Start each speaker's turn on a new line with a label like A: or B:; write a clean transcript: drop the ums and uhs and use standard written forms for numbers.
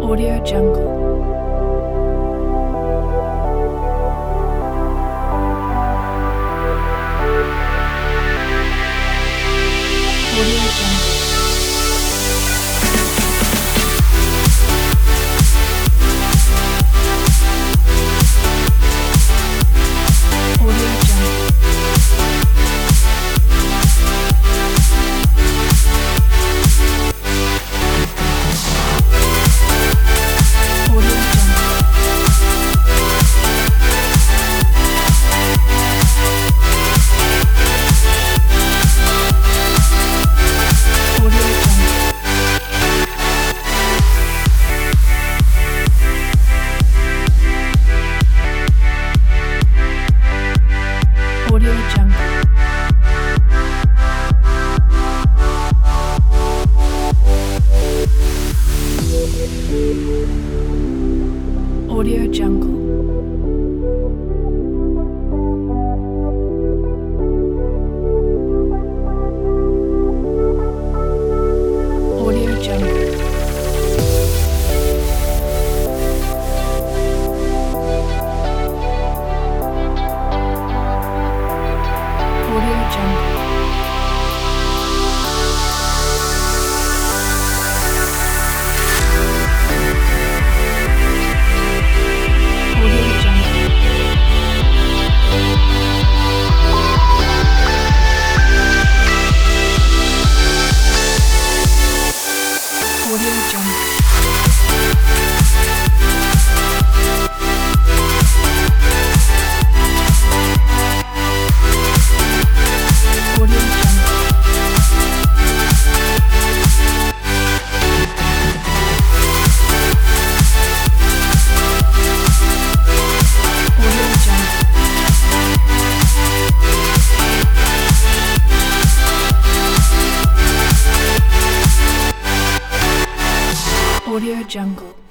A: Audio Jungle. Audio Jungle. Audio Jungle. Audio Jungle. Audio Jungle. Audio Jungle. Audio Jungle. Audio Jungle. Audio Jungle. Audio Jungle. Audio Jungle. Audio Jungle.